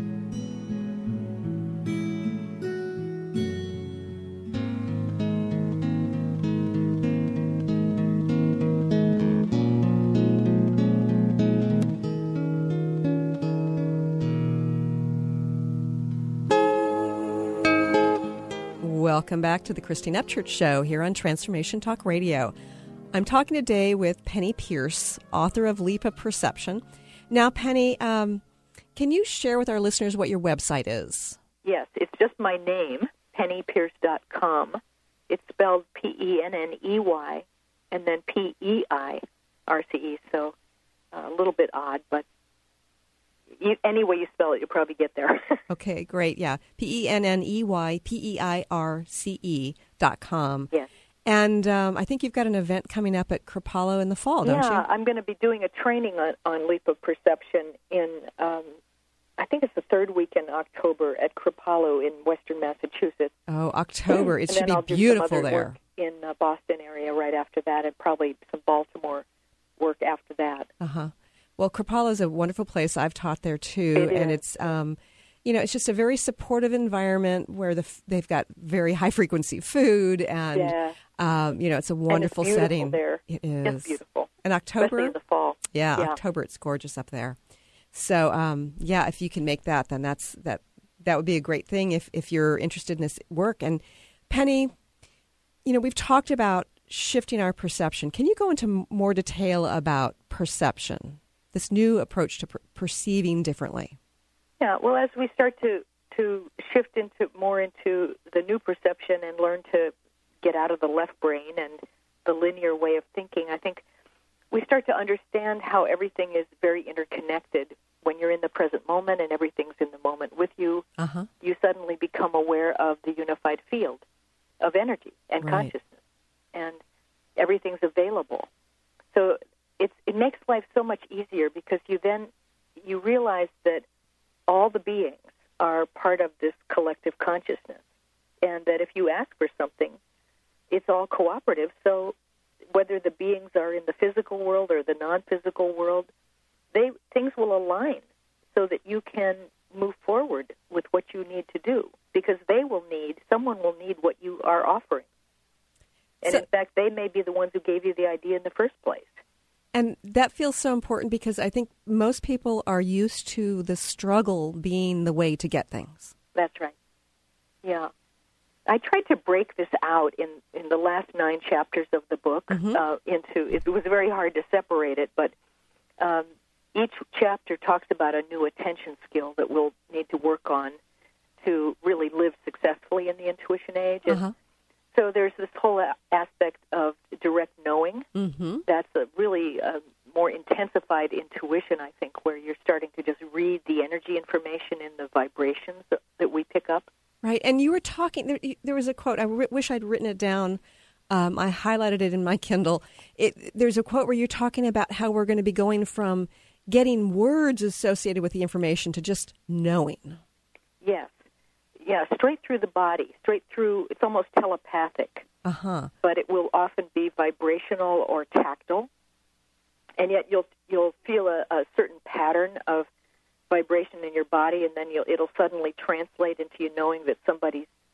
Welcome back to the Christine Upchurch Show here on Transformation Talk Radio. I'm talking today with Penny Pierce, author of Leap of Perception. Now, Penny, um, can you share with our listeners what your website is? Yes, it's just my name, penny pierce dot com. It's spelled P E N N E Y and then P E I R C E, so uh, a little bit odd, but you, any way you spell it, you'll probably get there. Okay, great, yeah. P E N N E Y P E I R C E dot com. Yes. And um, I think you've got an event coming up at Kripalu in the fall, don't yeah, you? Yeah, I'm going to be doing a training on, on Leap of Perception in, um, I think it's the third week in October at Kripalu in Western Massachusetts. Oh, October. It and should then be I'll do beautiful some other there. Work in the Boston area right after that, and probably some Baltimore work after that. Uh-huh. Well, Kripalu is a wonderful place. I've taught there, too. It and is. it's, um, you know, it's just a very supportive environment where the f- they've got very high-frequency food. And, yeah. um, you know, it's a wonderful and it's setting. There. It is. It's beautiful. In October? Especially in the fall. Yeah, yeah, October, it's gorgeous up there. So, um, yeah, if you can make that, then that's that. That would be a great thing if, if you're interested in this work. And, Penny, you know, we've talked about shifting our perception. Can you go into m- more detail about perception? This new approach to per- perceiving differently. Yeah, well, as we start to, to shift into more into the new perception and learn to get out of the left brain and the linear way of thinking, I think we start to understand how everything is very interconnected. When you're in the present moment and everything's in the moment with you, uh-huh. you suddenly become aware of the unified field of energy and right. consciousness, and everything's available. So It's, it makes life so much easier because you then you realize that all the beings are part of this collective consciousness, and that if you ask for something, it's all cooperative. So whether the beings are in the physical world or the non-physical world, they things will align so that you can move forward with what you need to do, because they will need, someone will need what you are offering. And so, in fact, they may be the ones who gave you the idea in the first place. And that feels so important because I think most people are used to the struggle being the way to get things. That's right. Yeah. I tried to break this out in, in the last nine chapters of the book mm-hmm. uh, into, it was very hard to separate it, but um, each chapter talks about a new attention skill that we'll need to work on to really live successfully in the intuition age. And uh-huh. so there's this whole a- aspect of direct knowing. Mm-hmm. That's a really a more intensified intuition, I think, where you're starting to just read the energy information in the vibrations that, that we pick up. Right. And you were talking, there, there was a quote, I w- wish I'd written it down. Um, I highlighted it in my Kindle. It, there's a quote where you're talking about how we're going to be going from getting words associated with the information to just knowing. Yes. Yeah, straight through the body, straight through, it's almost telepathic. Uh-huh. But it will often be vibrational or tactile. And yet you'll you'll feel a, a certain pattern of vibration in your body, and then you'll, it'll suddenly translate into you knowing that somebody's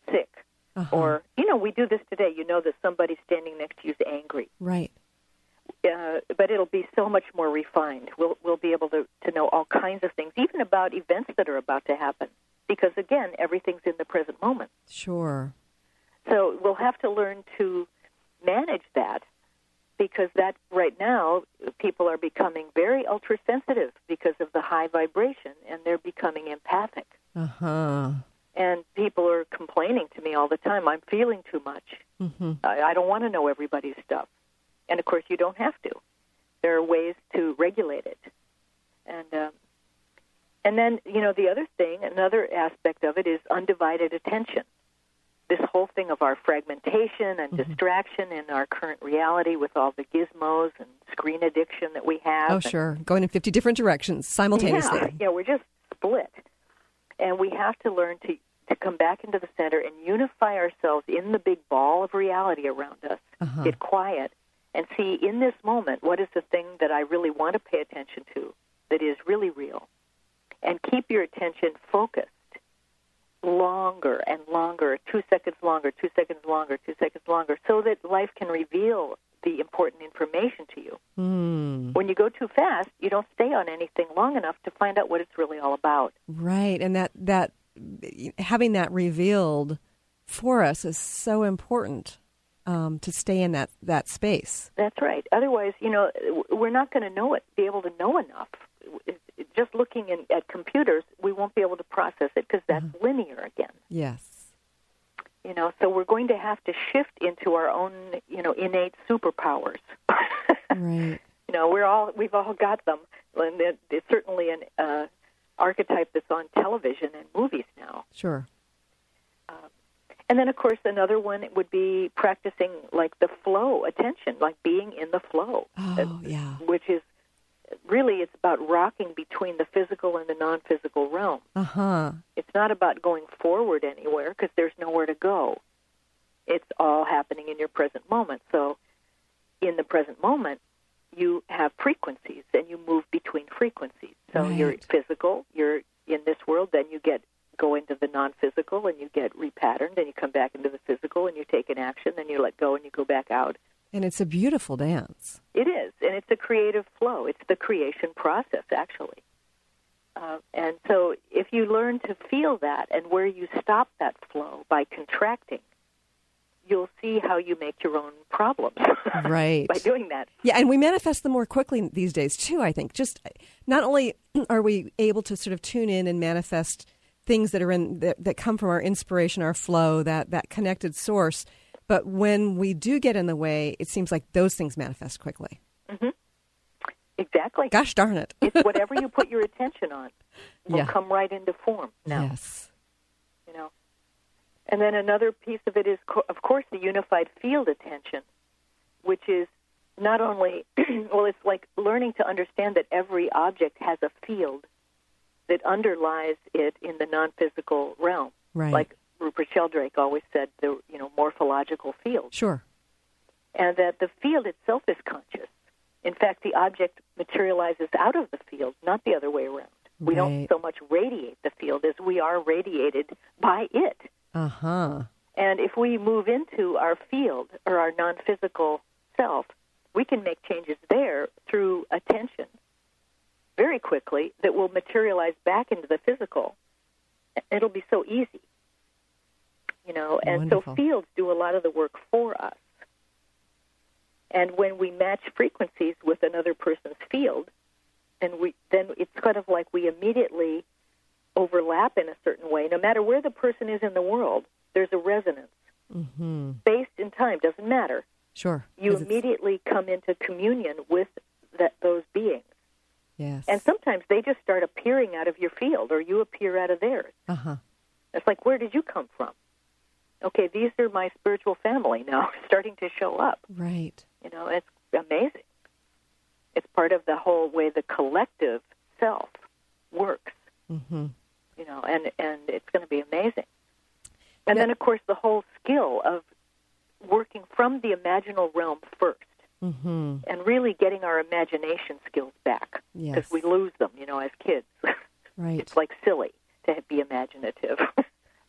sick. Uh-huh. Or, you know, we do this today. You know that somebody standing next to you is angry. Right. Uh, but it'll be so much more refined. We'll we'll be able to, to know all kinds of things, even about events that are about to happen. Because, again, everything's in the present moment. Sure. So we'll have to learn to manage that, because that right now people are becoming very ultra-sensitive because of the high vibration, and they're becoming empathic. Uh-huh. And people are complaining to me all the time, I'm feeling too much. Mm-hmm. I, I don't want to know everybody's stuff. And, of course, you don't have to. There are ways to regulate it. And um, and then, you know, the other thing, another aspect of it is undivided attention. This whole thing of our fragmentation and Mm-hmm. distraction in our current reality with all the gizmos and screen addiction that we have. Oh, and, sure. Going in fifty different directions simultaneously. Yeah, yeah, we're just split. And we have to learn to, to come back into the center and unify ourselves in the big ball of reality around us, Uh-huh. get quiet, and see in this moment what is the thing that I really want to pay attention to that is really real. And keep your attention focused longer and longer, two seconds longer, two seconds longer, two seconds longer, so that life can reveal the important information to you. Mm. When you go too fast, you don't stay on anything long enough to find out what it's really all about. Right. And that, that having that revealed for us is so important um, to stay in that, that space. That's right. Otherwise, you know, we're not going to know it, be able to know enough. Just looking in, at computers, we won't be able to process it because that's mm-hmm. linear again. Yes. You know, so we're going to have to shift into our own, you know, innate superpowers. Right. You know, we're all we've all got them, and there's certainly an uh, archetype that's on television and movies now. Sure. Um, and then, of course, another one would be practicing like the flow attention, like being in the flow. Oh, uh, yeah. Which is really, it's about rocking between the physical and the non-physical realm. Uh-huh. It's not about going forward anywhere because there's nowhere to go. It's all happening in your present moment. So in the present moment, you have frequencies, and you move between frequencies. So Right. you're physical, you're in this world, then you get go into the non-physical, and you get repatterned, and you come back into the physical, and you take an action, then you let go, and you go back out. And it's a beautiful dance. It is, and it's a creative flow. It's the creation process, actually. Uh, and so if you learn to feel that and where you stop that flow by contracting, you'll see how you make your own problems Right. by doing that. Yeah, and we manifest them more quickly these days, too, I think. Just not only are we able to sort of tune in and manifest things that are in that, that come from our inspiration, our flow, that, that connected source, but when we do get in the way, it seems like those things manifest quickly. Mm-hmm. Exactly. Gosh darn it. It's whatever you put your attention on will Yeah. come right into form now. Yes. You know. And then another piece of it is, co- of course, the unified field attention, which is not only, well, it's like learning to understand that every object has a field that underlies it in the non-physical realm. Right. Like Rupert Sheldrake always said, the you know morphological field. Sure. And that the field itself is conscious. In fact, the object materializes out of the field, not the other way around. We don't Right. so much radiate the field as we are radiated by it. Uh-huh. And if we move into our field or our non-physical self, we can make changes there through attention very quickly that will materialize back into the physical. It'll be so easy. You know, and Wonderful. so fields do a lot of the work for us. And when we match frequencies with another person's field, and we then it's kind of like we immediately overlap in a certain way. No matter where the person is in the world, there's a resonance. Mm-hmm. Space and time doesn't matter. Sure. You 'Cause it's- immediately come into communion with that, those beings. Yes. And sometimes they just start appearing out of your field, or you appear out of theirs. Uh-huh. It's like, where did you come from? Okay, these are my spiritual family now starting to show up. Right. You know, it's amazing. It's part of the whole way the collective self works. Mm-hmm. You know, and, and it's going to be amazing. And then, of course, the whole skill of working from the imaginal realm first. Mm-hmm. And really getting our imagination skills back. Because Yes. we lose them, you know, as kids. Right. It's like silly to be imaginative.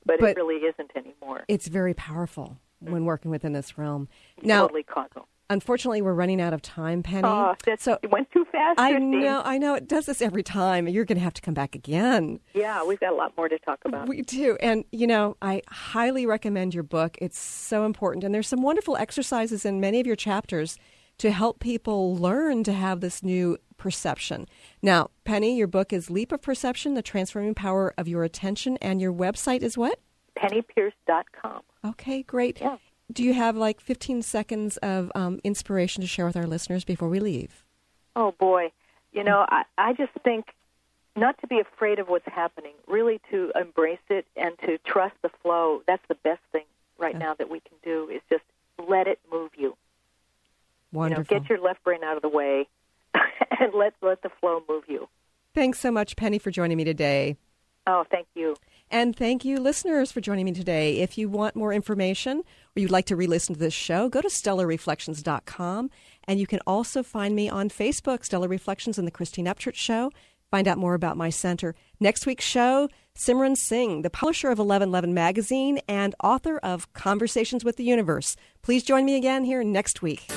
but, But it really isn't anymore. it's very powerful when working within this realm. It's Now, totally causal. unfortunately, we're running out of time, Penny. Oh, that's, so it went too fast, I Christine. know, I know. It does this every time. You're going to have to come back again. Yeah, we've got a lot more to talk about. We do. And, you know, I highly recommend your book. It's so important. And there's some wonderful exercises in many of your chapters to help people learn to have this new perception. Now, Penny, your book is Leap of Perception, The Transforming Power of Your Attention, and your website is what? penny pierce dot com. Okay, great. Yeah. Do you have like fifteen seconds of um, inspiration to share with our listeners before we leave? Oh, boy. You know, I, I just think not to be afraid of what's happening, really to embrace it and to trust the flow. That's the best thing right Yeah. now that we can do is just let it move you. Wonderful. You know, get your left brain out of the way and let let the flow move you. Thanks so much, Penny, for joining me today. Oh, thank you. And thank you, listeners, for joining me today. If you want more information or you'd like to re-listen to this show, go to stellar reflections dot com. And you can also find me on Facebook, Stellar Reflections and the Christine Upchurch Show. Find out more about my center. Next week's show, Simran Singh, the publisher of eleven eleven Magazine and author of Conversations with the Universe. Please join me again here next week.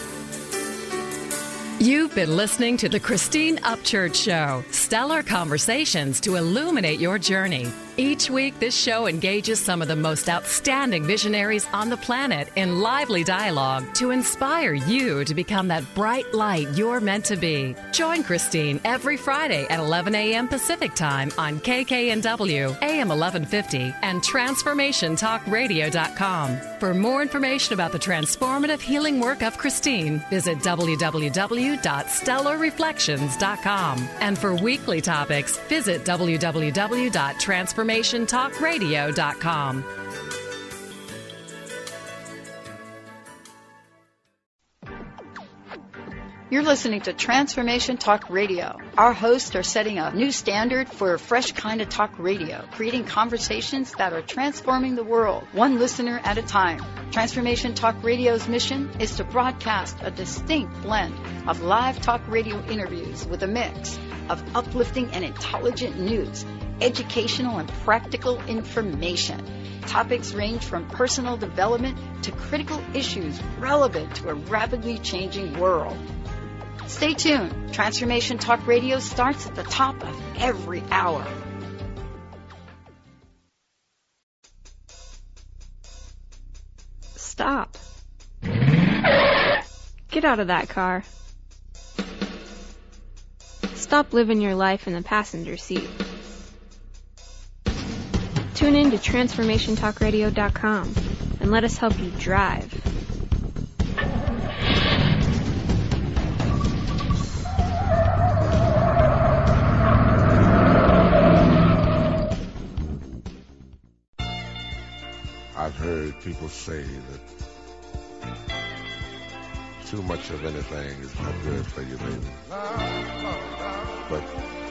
You've been listening to The Christine Upchurch Show, stellar conversations to illuminate your journey. Each week, this show engages some of the most outstanding visionaries on the planet in lively dialogue to inspire you to become that bright light you're meant to be. Join Christine every Friday at eleven a.m. Pacific Time on K K N W, A M eleven fifty, and transformation talk radio dot com. For more information about the transformative healing work of Christine, visit w w w dot stellar reflections dot com. And for weekly topics, visit w w w dot transformation talk radio dot com. You're listening to Transformation Talk Radio. Our hosts are setting a new standard for a fresh kind of talk radio, creating conversations that are transforming the world, one listener at a time. Transformation Talk Radio's mission is to broadcast a distinct blend of live talk radio interviews with a mix of uplifting and intelligent news, educational and practical information. Topics range from personal development to critical issues relevant to a rapidly changing world. Stay tuned. Transformation Talk Radio starts at the top of every hour. Stop. Get out of that car. Stop living your life in the passenger seat. Tune in to transformation talk radio dot com and let us help you drive. I've heard people say that too much of anything is not good for you, baby. But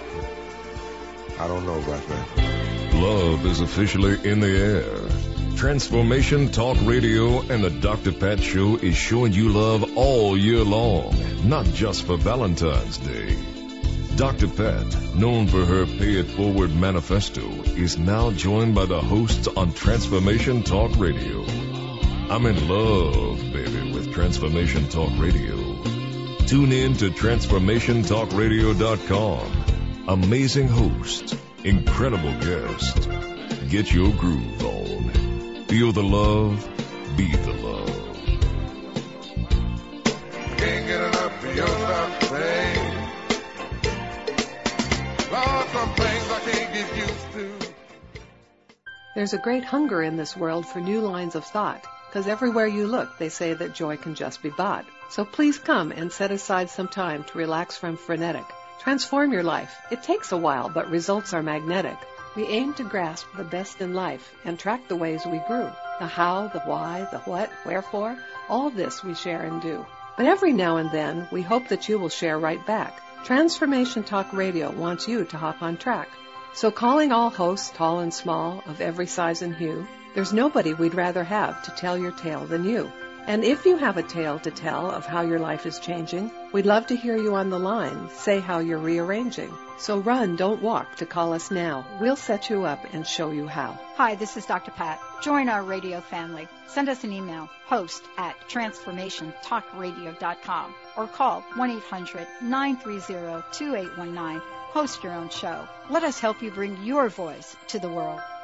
I don't know about that. Love is officially in the air. Transformation Talk Radio and the Doctor Pat Show is showing you love all year long, not just for Valentine's Day. Doctor Pat, known for her Pay It Forward manifesto, is now joined by the hosts on Transformation Talk Radio. I'm in love, baby, with Transformation Talk Radio. Tune in to transformation talk radio dot com. Amazing hosts, incredible guests. Get your groove on. Feel the love, be the love. Can't get enough of your love, babe. Lord, some things I can't get used to. There's a great hunger in this world for new lines of thought, because everywhere you look, they say that joy can just be bought. So please come and set aside some time to relax from frenetic. Transform your life. It takes a while, but results are magnetic. We aim to grasp the best in life and track the ways we grew. The how, the why, the what, wherefore, all this we share and do. But every now and then, we hope that you will share right back. Transformation Talk Radio wants you to hop on track. So calling all hosts, tall and small, of every size and hue, there's nobody we'd rather have to tell your tale than you. And if you have a tale to tell of how your life is changing, we'd love to hear you on the line. Say how you're rearranging. So run, don't walk to call us now. We'll set you up and show you how. Hi, this is Doctor Pat. Join our radio family. Send us an email, host at transformation talk radio dot com, or call one eight hundred nine three zero two eight one nine. Host your own show. Let us help you bring your voice to the world.